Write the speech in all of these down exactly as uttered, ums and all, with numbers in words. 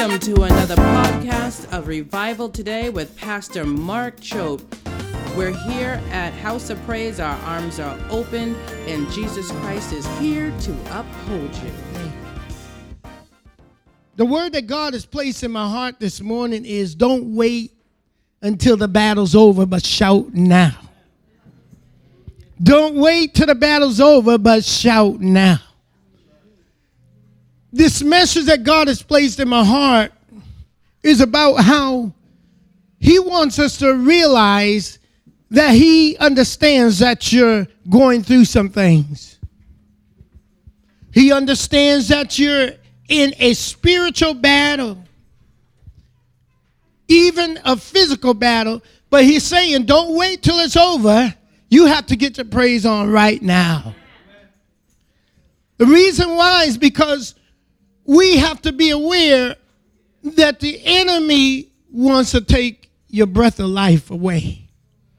Welcome to another podcast of Revival Today with Pastor Mark Choate. We're here at House of Praise. Our arms are open, and Jesus Christ is here to uphold you. The word that God has placed in my heart this morning is don't wait until the battle's over, but shout now. Don't wait till the battle's over, but shout now. This message that God has placed in my heart is about how He wants us to realize that He understands that you're going through some things. He understands that you're in a spiritual battle, even a physical battle, but He's saying, don't wait till it's over. You have to get your praise on right now. The reason why is because we have to be aware that the enemy wants to take your breath of life away.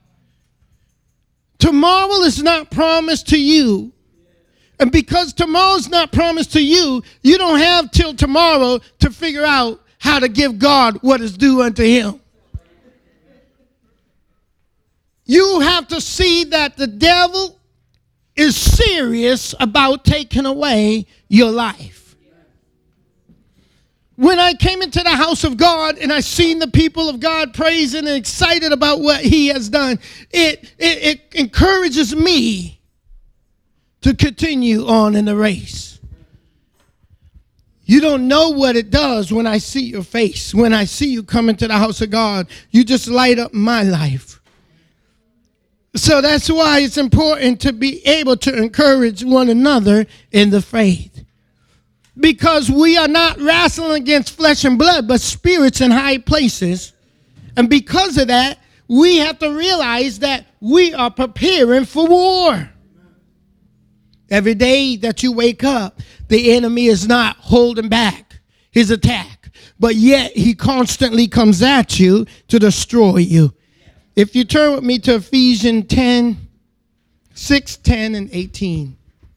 Tomorrow is not promised to you. And because tomorrow's not promised to you, you don't have till tomorrow to figure out how to give God what is due unto Him. You have to see that the devil is serious about taking away your life. When I came into the house of God and I seen the people of God praising and excited about what He has done, it, it, it encourages me to continue on in the race. You don't know what it does when I see your face. When I see you come into the house of God, you just light up my life. So that's why it's important to be able to encourage one another in the faith. Because we are not wrestling against flesh and blood, but spirits in high places. And because of that, we have to realize that we are preparing for war. Every day that you wake up, the enemy is not holding back his attack. But yet he constantly comes at you to destroy you. If you turn with me to Ephesians ten, six, ten, and eighteen.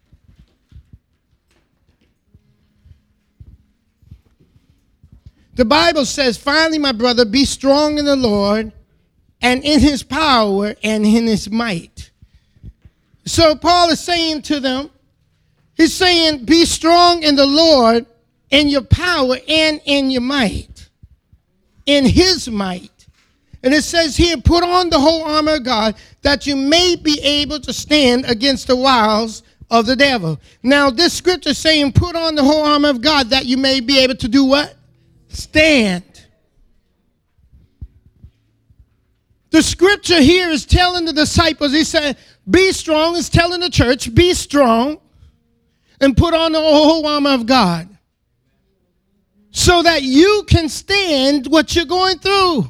The Bible says, finally, my brother, be strong in the Lord and in His power and in His might. So Paul is saying to them, he's saying, be strong in the Lord, in your power and in your might, in His might. And it says here, put on the whole armor of God that you may be able to stand against the wiles of the devil. Now, this scripture is saying, put on the whole armor of God that you may be able to do what? Stand. The scripture here is telling the disciples, he said, be strong. It's telling the church, be strong and put on the whole armor of God so that you can stand what you're going through.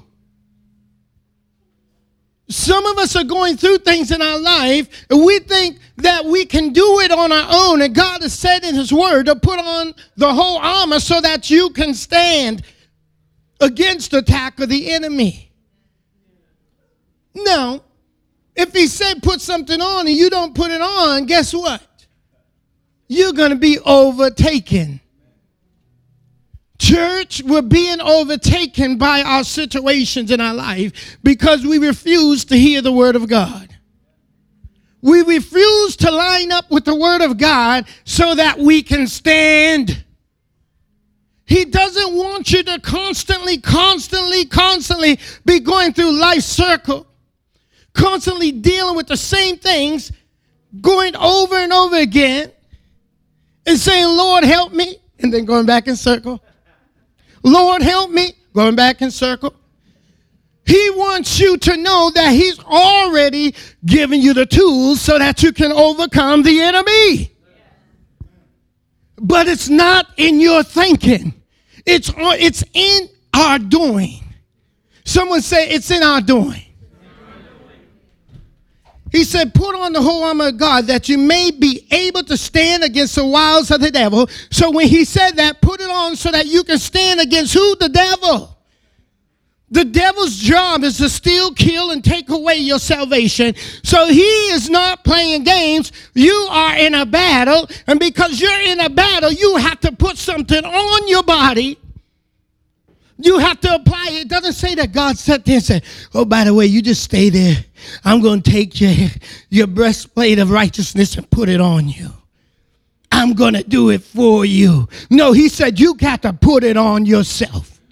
Some of us are going through things in our life, and we think that we can do it on our own. And God has said in His word to put on the whole armor so that you can stand against the attack of the enemy. Now, if He said put something on and you don't put it on, guess what? You're going to be overtaken. Church, we're being overtaken by our situations in our life because we refuse to hear the word of God. We refuse to line up with the word of God so that we can stand. He doesn't want you to constantly, constantly, constantly be going through life's circle, constantly dealing with the same things, going over and over again and saying, Lord, help me, and then going back in circle. Lord, help me, going back in circle. He wants you to know that He's already given you the tools so that you can overcome the enemy. But it's not in your thinking. It's, it's in our doing. Someone say it's in our doing. He said, put on the whole armor of God that you may be able to stand against the wiles of the devil. So when he said that, put it on so that you can stand against who? The devil. The devil's job is to steal, kill, and take away your salvation. So he is not playing games. You are in a battle, and because you're in a battle, you have to put something on your body You have to apply it. It doesn't say that God sat there and said, oh, by the way, you just stay there. I'm going to take your, your breastplate of righteousness and put it on you. I'm going to do it for you. No, he said you got to put it on yourself.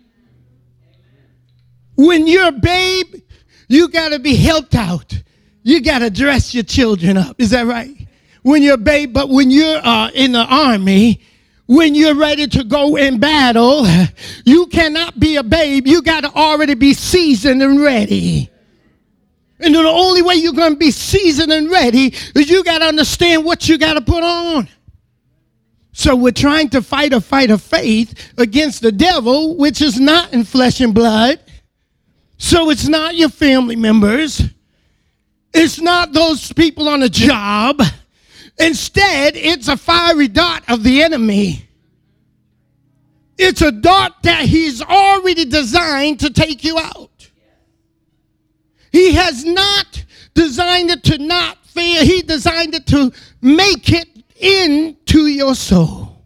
When you're a babe, you got to be helped out. You got to dress your children up. Is that right? When you're a babe, but when you're uh, in the army, when you're ready to go in battle, you cannot be a babe. You got to already be seasoned and ready. And the only way you're going to be seasoned and ready is you got to understand what you got to put on. So we're trying to fight a fight of faith against the devil, which is not in flesh and blood. So it's not your family members. It's not those people on the job. Instead, it's a fiery dart of the enemy. It's a dart that he's already designed to take you out. He has not designed it to not fail. He designed it to make it into your soul.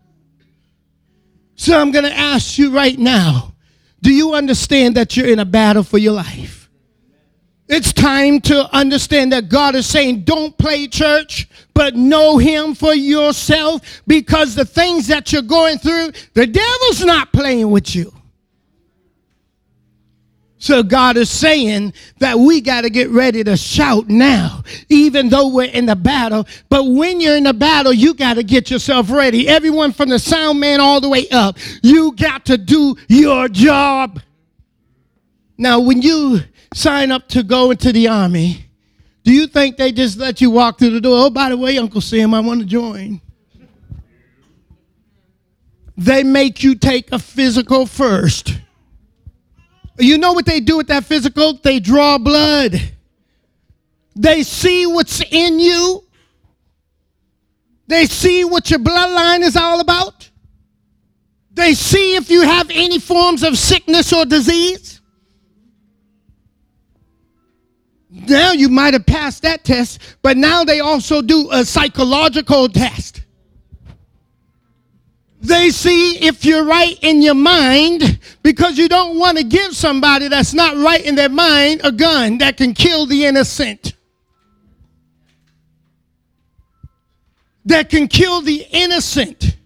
So I'm going to ask you right now, do you understand that you're in a battle for your life? It's time to understand that God is saying, don't play church, but know him for yourself, because the things that you're going through, the devil's not playing with you. So God is saying that we got to get ready to shout now, even though we're in the battle. But when you're in the battle, you got to get yourself ready. Everyone from the sound man all the way up, you got to do your job. Now, when you sign up to go into the army, do you think they just let you walk through the door? Oh, by the way, Uncle Sam, I want to join. They make you take a physical first. You know what they do with that physical? They draw blood. They see what's in you. They see what your bloodline is all about. They see if you have any forms of sickness or disease. Now you might have passed that test, but now they also do a psychological test. They see if you're right in your mind, because you don't want to give somebody that's not right in their mind a gun that can kill the innocent. That can kill the innocent.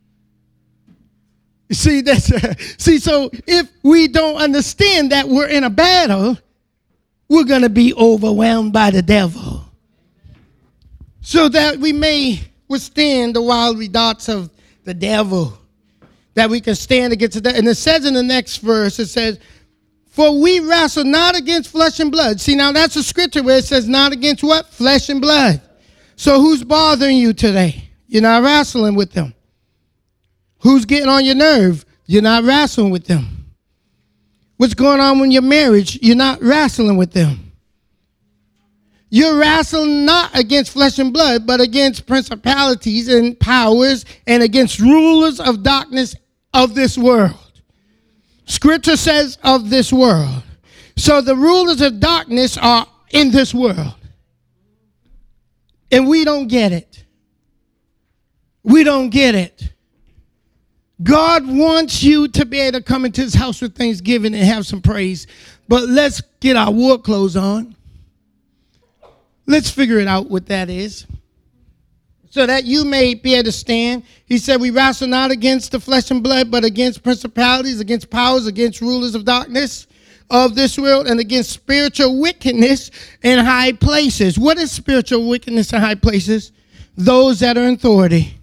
You see, that's uh, see, so if we don't understand that we're in a battle, we're going to be overwhelmed by the devil. So that we may withstand the wild darts of the devil, that we can stand against the. And it says in the next verse, it says, for we wrestle not against flesh and blood. See, now that's a scripture where it says not against what? Flesh and blood. So who's bothering you today? You're not wrestling with them. Who's getting on your nerve? You're not wrestling with them. What's going on in your marriage? You're not wrestling with them. You're wrestling not against flesh and blood, but against principalities and powers and against rulers of darkness of this world. Scripture says of this world. So the rulers of darkness are in this world. And we don't get it. We don't get it. God wants you to be able to come into his house with thanksgiving and have some praise. But let's get our war clothes on. Let's figure it out what that is. So that you may be able to stand. He said we wrestle not against the flesh and blood, but against principalities, against powers, against rulers of darkness of this world, and against spiritual wickedness in high places. What is spiritual wickedness in high places? Those that are in authority.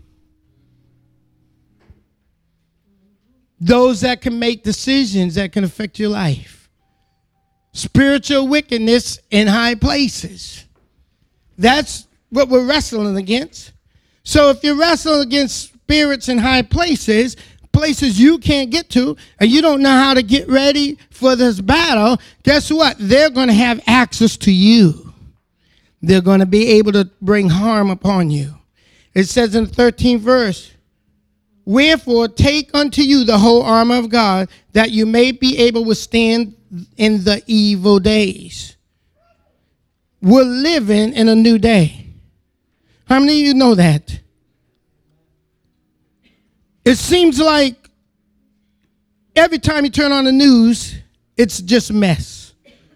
Those that can make decisions that can affect your life. Spiritual wickedness in high places. That's what we're wrestling against. So if you're wrestling against spirits in high places, places you can't get to, and you don't know how to get ready for this battle, guess what? They're going to have access to you. They're going to be able to bring harm upon you. It says in the thirteenth verse, wherefore take unto you the whole armor of God, that you may be able to withstand in the evil days. We're living in a new day. How many of you know that? It seems like every time you turn on the news, it's just mess.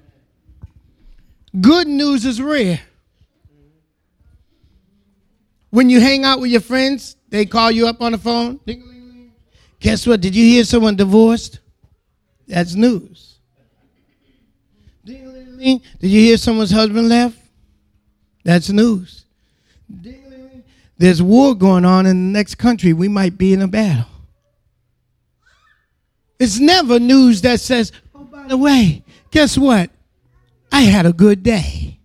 Good news is rare. When you hang out with your friends, they call you up on the phone. Guess what? Did you hear someone divorced? That's news. Did you hear someone's husband left? That's news. There's war going on in the next country. We might be in a battle. It's never news that says, oh, by the way, guess what? I had a good day.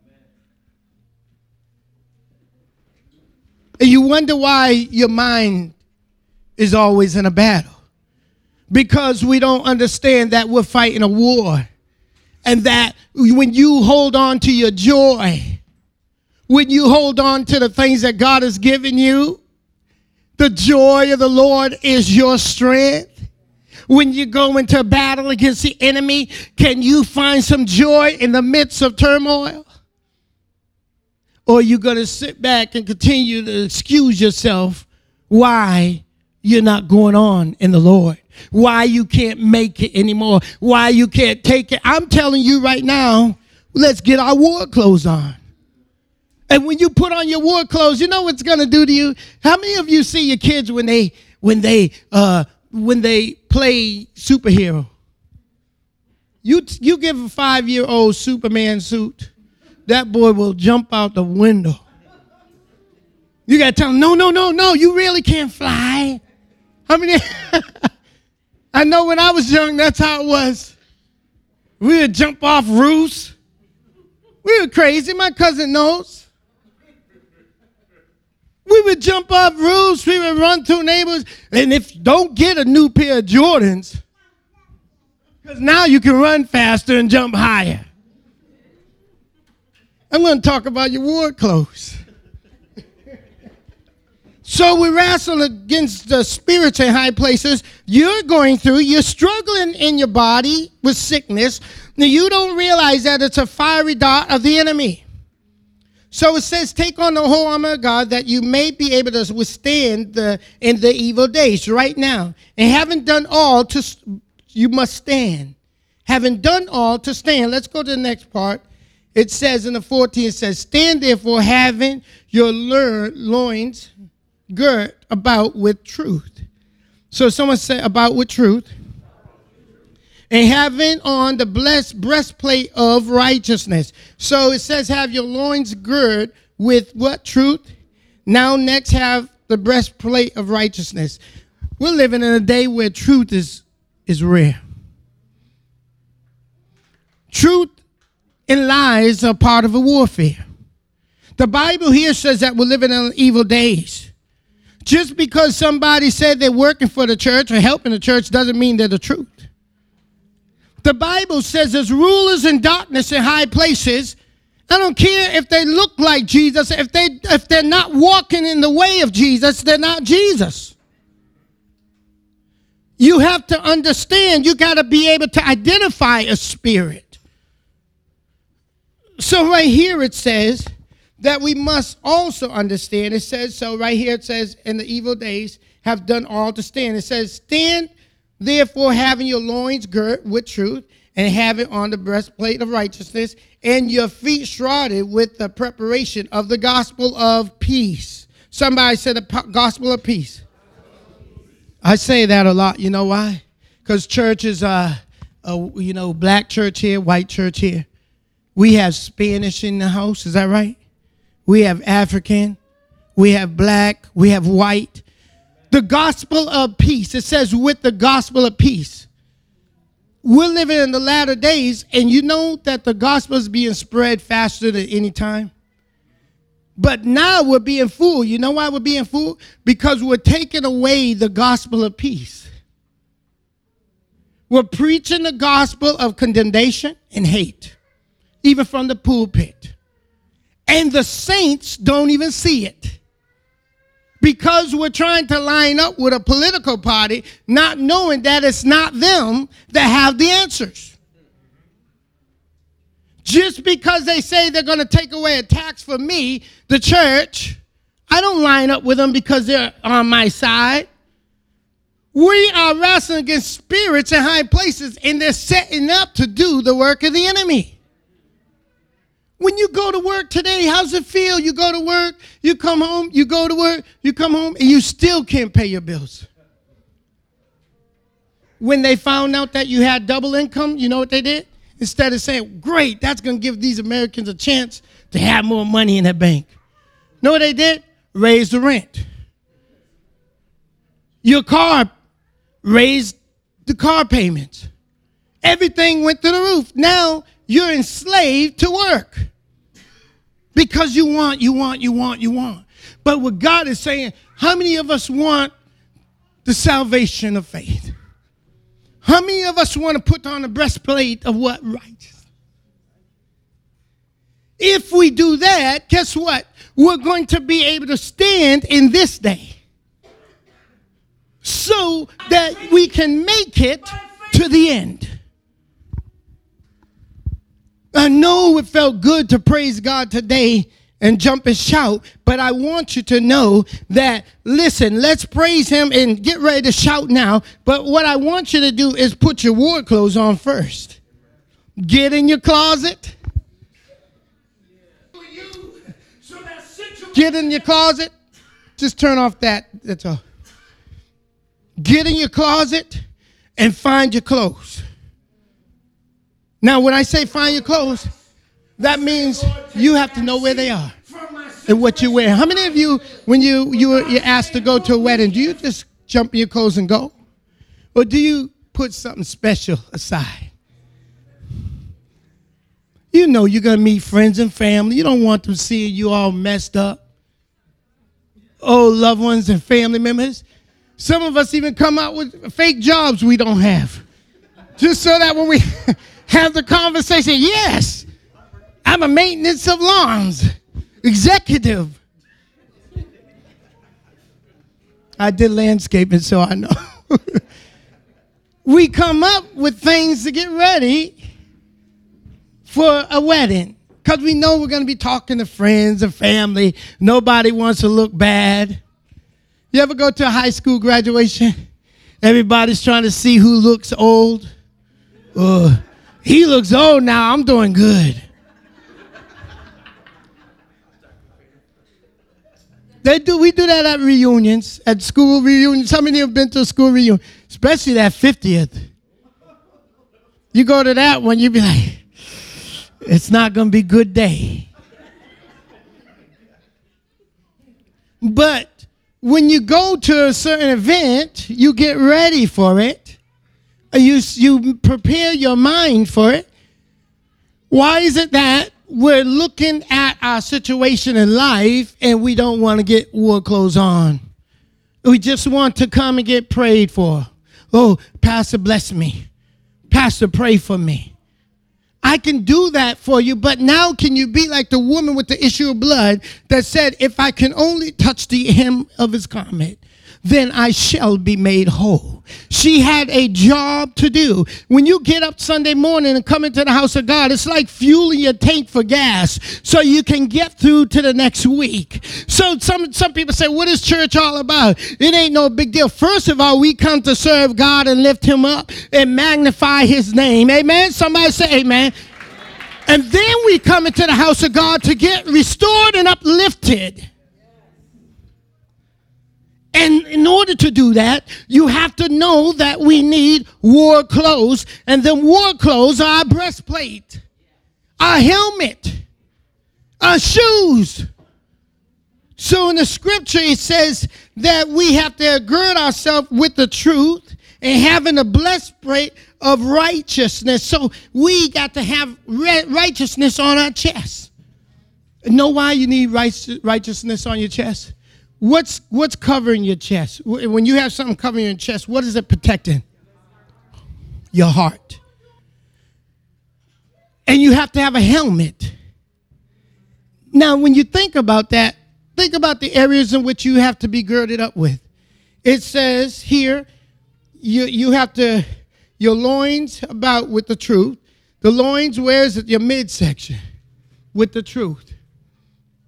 And you wonder why your mind is always in a battle. Because we don't understand that we're fighting a war. And that when you hold on to your joy, when you hold on to the things that God has given you, the joy of the Lord is your strength. When you go into battle against the enemy, can you find some joy in the midst of turmoil? Or are you going to sit back and continue to excuse yourself why you're not going on in the Lord? Why you can't make it anymore? Why you can't take it? I'm telling you right now, let's get our war clothes on. And when you put on your war clothes, you know what it's going to do to you? How many of you see your kids when they when they uh, when they play superhero? You you give a five-year-old Superman suit, that boy will jump out the window. You got to tell him, no, no, no, no, you really can't fly. I mean, I know when I was young, that's how it was. We would jump off roofs. We were crazy. My cousin knows. We would jump off roofs. We would run through neighborhoods. And if don't get a new pair of Jordans, because now you can run faster and jump higher. I'm going to talk about your war clothes. So we wrestle against the spirits in high places. You're going through, you're struggling in your body with sickness. Now you don't realize that it's a fiery dart of the enemy. So it says, take on the whole armor of God that you may be able to withstand the in the evil days right now. And having done all, to you must stand. Having done all to stand. Let's go to the next part. It says in the fourteenth, it says, stand therefore having your loins girt about with truth. So someone said about with truth. And having on the blessed breastplate of righteousness. So it says have your loins girt with what? Truth. Now next have the breastplate of righteousness. We're living in a day where truth is, is rare. Truth and lies are part of a warfare. The Bible here says that we're living in evil days. Just because somebody said they're working for the church or helping the church doesn't mean they're the truth. The Bible says there's rulers in darkness in high places. I don't care if they look like Jesus. If, they, if they're not walking in the way of Jesus, they're not Jesus. You have to understand, you got to be able to identify a spirit. So right here it says that we must also understand. It says, so right here it says, in the evil days have done all to stand. It says, stand therefore having your loins girt with truth and having on the breastplate of righteousness and your feet shrouded with the preparation of the gospel of peace. Somebody said the gospel of peace. I say that a lot. You know why? Because churches are, uh, you know, black church here, white church here. We have Spanish in the house. Is that right? We have African. We have black. We have white. The gospel of peace. It says with the gospel of peace. We're living in the latter days, and you know that the gospel is being spread faster than any time. But now we're being fooled. You know why we're being fooled? Because we're taking away the gospel of peace. We're preaching the gospel of condemnation and hate, even from the pulpit. And the saints don't even see it. Because we're trying to line up with a political party, not knowing that it's not them that have the answers. Just because they say they're going to take away a tax for me, the church, I don't line up with them because they're on my side. We are wrestling against spirits in high places, and they're setting up to do the work of the enemy. When you go to work today, how's it feel? You go to work, you come home, you go to work, you come home, and you still can't pay your bills. When they found out that you had double income, you know what they did? Instead of saying, great, that's going to give these Americans a chance to have more money in their bank. Know what they did? Raise the rent. Your car raised the car payments. Everything went to the roof. Now you're enslaved to work because you want, you want, you want, you want. But what God is saying, how many of us want the salvation of faith? How many of us want to put on the breastplate of what? Righteousness. If we do that, guess what? We're going to be able to stand in this day so that we can make it to the end. I know it felt good to praise God today and jump and shout, but I want you to know that, listen, let's praise him and get ready to shout now, but what I want you to do is put your war clothes on first. Get in your closet. Get in your closet. Just turn off that. That's all. Get in your closet and find your clothes. Now, when I say find your clothes, that means you have to know where they are and what you wear. How many of you, when you, you were you're asked to go to a wedding, do you just jump in your clothes and go? Or do you put something special aside? You know you're going to meet friends and family. You don't want them seeing you all messed up. Oh, loved ones and family members. Some of us even come out with fake jobs we don't have. Just so that when we have the conversation, yes, I'm a maintenance of lawns executive. I did landscaping, so I know. We come up with things to get ready for a wedding because we know we're going to be talking to friends and family. Nobody wants to look bad. You ever go to a high school graduation? Everybody's trying to see who looks old. Uh, he looks old now. I'm doing good. They do. We do that at reunions, at school reunions. How many have been to a school reunion? Especially that fiftieth. You go to that one, you be like, it's not going to be a good day. But when you go to a certain event, you get ready for it. You, you prepare your mind for it. Why is it that we're looking at our situation in life and we don't want to get war clothes on? We just want to come and get prayed for. Oh, Pastor, bless me. Pastor, pray for me. I can do that for you, but now can you be like the woman with the issue of blood that said, if I can only touch the hem of his garment, then I shall be made whole. She had a job to do. When you get up Sunday morning and come into the house of God, it's like fueling your tank for gas so you can get through to the next week. So some, some people say, what is church all about? It ain't no big deal. First of all, we come to serve God and lift him up and magnify his name. Amen? Somebody say amen. And then we come into the house of God to get restored and uplifted. And in order to do that, you have to know that we need war clothes. And then war clothes are our breastplate, our helmet, our shoes. So in the scripture, it says that we have to gird ourselves with the truth and having a breastplate of righteousness. So we got to have righteousness on our chest. Know why you need righteousness on your chest? What's what's covering your chest? When you have something covering your chest, what is it protecting? Your heart. And you have to have a helmet. Now, when you think about that, think about the areas in which you have to be girded up with. It says here, you, you have to, your loins about with the truth. The loins, where is it? Your midsection with the truth.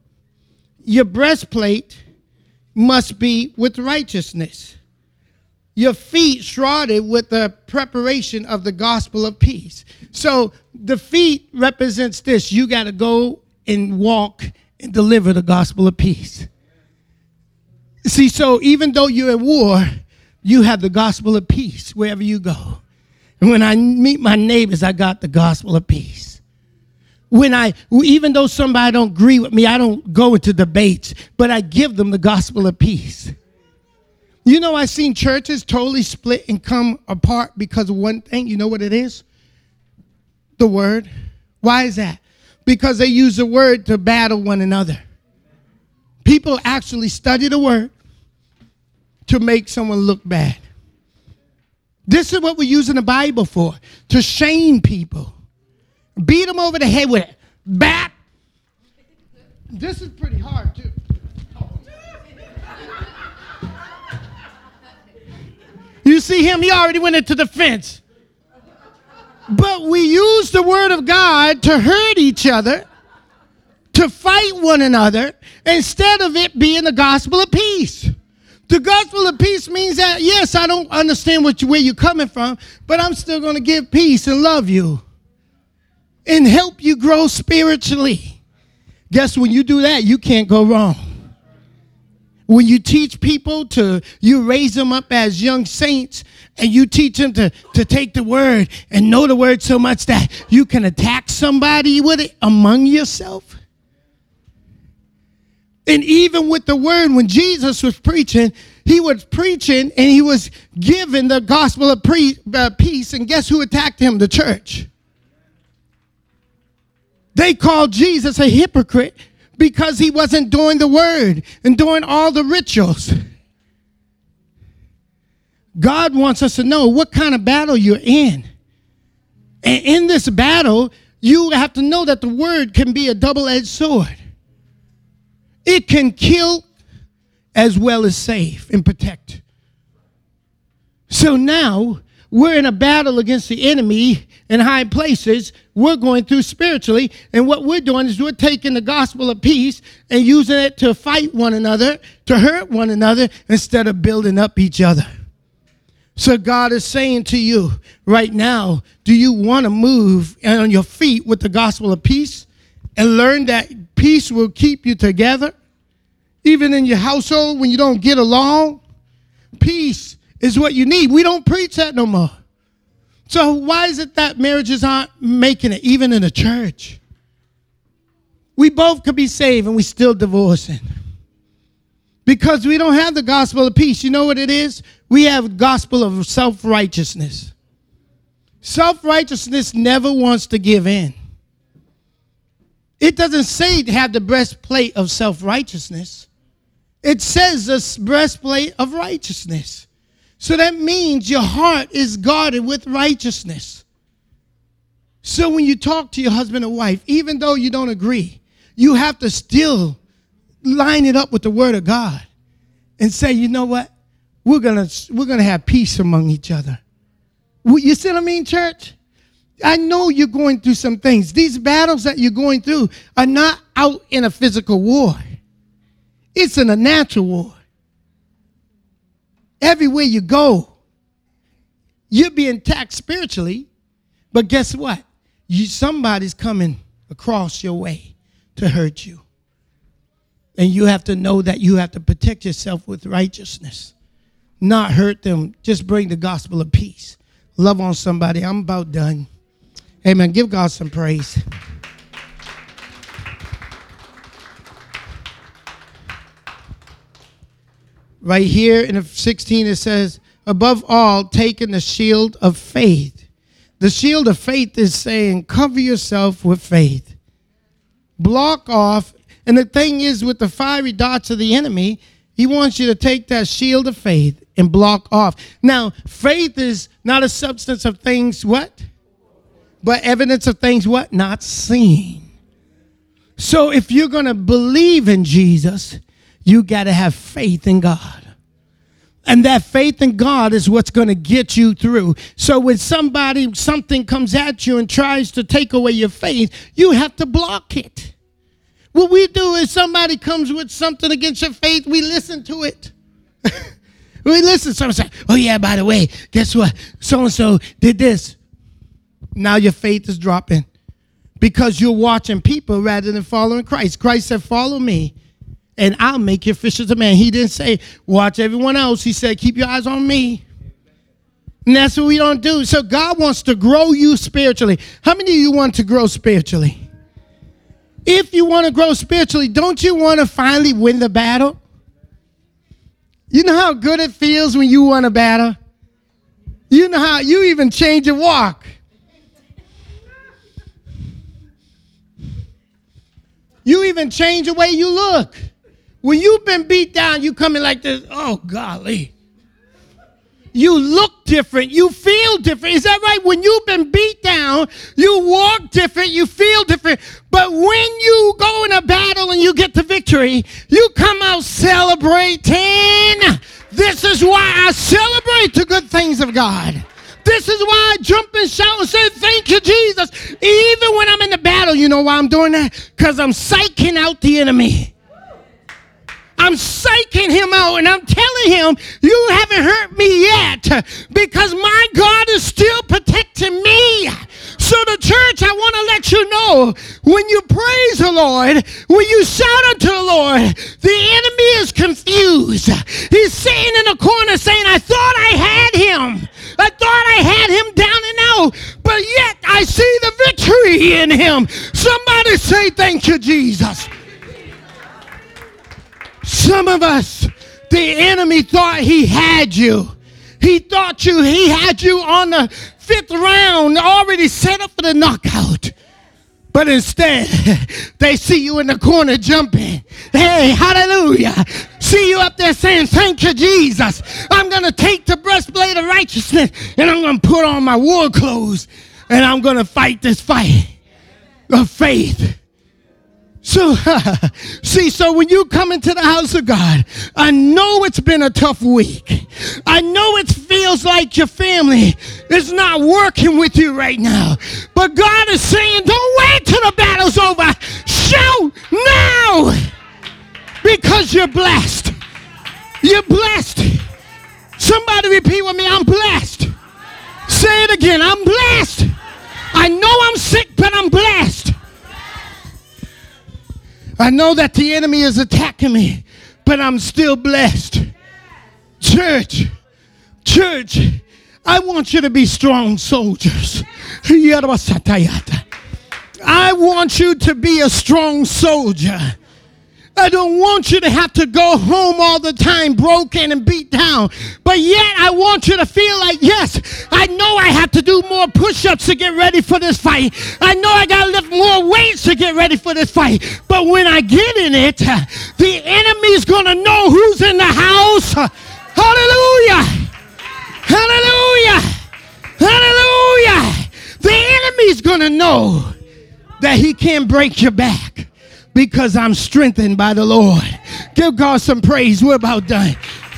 Your breastplate must be with righteousness. your feet shrouded with the preparation of the gospel of peace. So the feet represents this. You got to go and walk and deliver the gospel of peace. See, so even though you're at war, you have the gospel of peace wherever you go. And when I meet my neighbors, I got the gospel of peace. When I, even though somebody don't agree with me, I don't go into debates, but I give them the gospel of peace. You know, I've seen churches totally split and come apart because of one thing. You know what it is? The word. Why is that? Because they use the word to battle one another. People actually study the word to make someone look bad. This is what we're using the Bible for, to shame people. Beat them over the head with it. Bap. This is pretty hard, too. You see him, he already went into the fence. But we use the word of God to hurt each other, to fight one another, instead of it being the gospel of peace. The gospel of peace means that, yes, I don't understand what you, where you're coming from, but I'm still going to give peace and love you and help you grow spiritually. Guess when you do that, you can't go wrong. When you teach people to, you raise them up as young saints, and you teach them to, to take the word and know the word so much that you can attack somebody with it among yourself. And even with the word, when Jesus was preaching, he was preaching and he was giving the gospel of pre, uh, peace. And guess who attacked him? The church. They called Jesus a hypocrite because he wasn't doing the word and doing all the rituals. God wants us to know what kind of battle you're in. And in this battle, you have to know that the word can be a double-edged sword. It can kill as well as save and protect. So now we're in a battle against the enemy in high places. We're going through spiritually. And what we're doing is we're taking the gospel of peace and using it to fight one another, to hurt one another, instead of building up each other. So God is saying to you right now, do you want to move on your feet with the gospel of peace and learn that peace will keep you together? Even in your household when you don't get along, peace is what you need. We don't preach that no more. So why is it that marriages aren't making it, even in the church? We both could be saved and we still divorcing. Because we don't have the gospel of peace. You know what it is? We have gospel of self-righteousness. Self-righteousness never wants to give in. It doesn't say to have the breastplate of self-righteousness. It says the breastplate of righteousness. So that means your heart is guarded with righteousness. So when you talk to your husband or wife, even though you don't agree, you have to still line it up with the word of God and say, you know what? We're gonna we're gonna have peace among each other. You see what I mean, church? I know you're going through some things. These battles that you're going through are not out in a physical war. It's in a natural war. Everywhere you go, you're being attacked spiritually, but guess what? You, somebody's coming across your way to hurt you. And you have to know that you have to protect yourself with righteousness, not hurt them. Just bring the gospel of peace. Love on somebody. I'm about done. Amen. Give God some praise. Right here in sixteen, it says, above all, taking the shield of faith. The shield of faith is saying, cover yourself with faith. Block off. And the thing is, with the fiery darts of the enemy, he wants you to take that shield of faith and block off. Now, faith is not a substance of things, what? But evidence of things, what? Not seen. So if you're going to believe in Jesus, you got to have faith in God. And that faith in God is what's going to get you through. So when somebody, something comes at you and tries to take away your faith, you have to block it. What we do is somebody comes with something against your faith, we listen to it. We listen, someone say, oh yeah, by the way, guess what? So-and-so did this. Now your faith is dropping because you're watching people rather than following Christ. Christ said, follow me and I'll make you fishers of men. He didn't say, watch everyone else. He said, keep your eyes on me. And that's what we don't do. So God wants to grow you spiritually. How many of you want to grow spiritually? If you want to grow spiritually, don't you want to finally win the battle? You know how good it feels when you win a battle? You know how you even change your walk. You even change the way you look. When you've been beat down, you come in like this, oh, golly. You look different. You feel different. Is that right? When you've been beat down, you walk different. You feel different. But when you go in a battle and you get the victory, you come out celebrating. This is why I celebrate the good things of God. This is why I jump and shout and say, thank you, Jesus. Even when I'm in the battle, you know why I'm doing that? Because I'm psyching out the enemy. I'm psyching him out, and I'm telling him, you haven't hurt me yet, because my God is still protecting me. So the church, I want to let you know, when you praise the Lord, when you shout unto the Lord, the enemy is confused. He's sitting in a corner saying, I thought I had him. I thought I had him down and out, but yet I see the victory in him. Somebody say, thank you, Jesus. Some of us, the enemy thought he had you. He thought you, he had you on the fifth round, already set up for the knockout. But instead, they see you in the corner jumping. Hey, hallelujah. See you up there saying, thank you, Jesus. I'm going to take the breastplate of righteousness and I'm going to put on my war clothes and I'm going to fight this fight of faith. So, see, so when you come into the house of God, I know it's been a tough week. I know it feels like your family is not working with you right now. But God is saying, don't wait till the battle's over. Shout now, because you're blessed. You're blessed. Somebody repeat with me, I'm blessed. Say it again, I'm blessed. I know I'm sick, but I'm blessed. I know that the enemy is attacking me, but I'm still blessed. Church, church, I want you to be strong soldiers. I want you to be a strong soldier. I don't want you to have to go home all the time broken and beat down. But yet I want you to feel like, yes, I know I have to do more push-ups to get ready for this fight. I know I got to lift more weights to get ready for this fight. But when I get in it, the enemy's going to know who's in the house. Hallelujah. Hallelujah. Hallelujah. The enemy's going to know that he can't break your back. Because I'm strengthened by the Lord. Give God some praise. We're about done.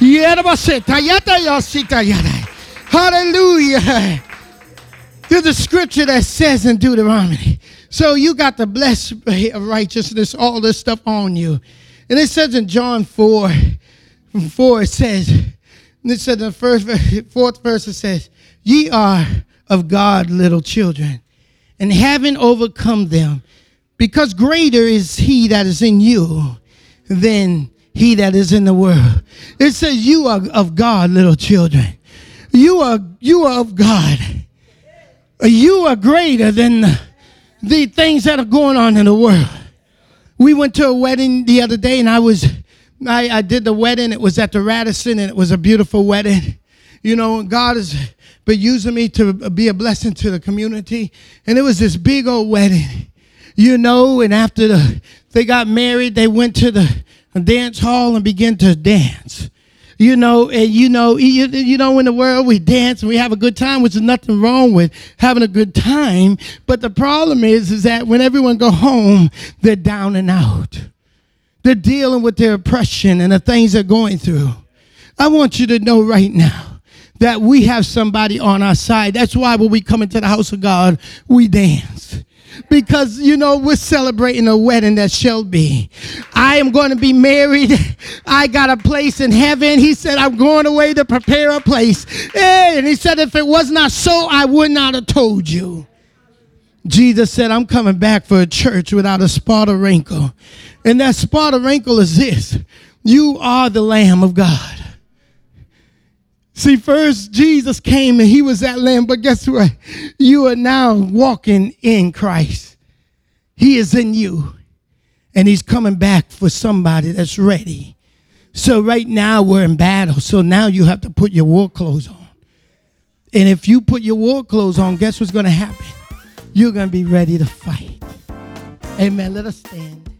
Hallelujah. There's a scripture that says in Deuteronomy. So you got the blessed righteousness, all this stuff on you. And it says in John four, four it says, and it said in the first, fourth verse it says, ye are of God little children, and having overcome them, because greater is he that is in you than he that is in the world. It says you are of God, little children. You are you are of God. You are greater than the, the things that are going on in the world. We went to a wedding the other day, and I was I, I did the wedding. It was at the Radisson, and it was a beautiful wedding. You know, God has been using me to be a blessing to the community. And it was this big old wedding. You know, and after the, they got married, they went to the dance hall and began to dance. You know, and you know, you, you know, in the world we dance and we have a good time, which is nothing wrong with having a good time. But the problem is, is that when everyone go home, they're down and out. They're dealing with their oppression and the things they're going through. I want you to know right now that we have somebody on our side. That's why when we come into the house of God, we dance. because, you know, we're celebrating a wedding that shall be. I am going to be married. I got a place in heaven. He said, I'm going away to prepare a place. Hey, and he said, if it was not so, I would not have told you. Jesus said, I'm coming back for a church without a spot or wrinkle. And that spot or wrinkle is this. You are the Lamb of God. See, first Jesus came and he was that Lamb, but guess what? You are now walking in Christ. He is in you, and he's coming back for somebody that's ready. So right now we're in battle, so now you have to put your war clothes on. And if you put your war clothes on, guess what's going to happen? You're going to be ready to fight. Amen. Let us stand.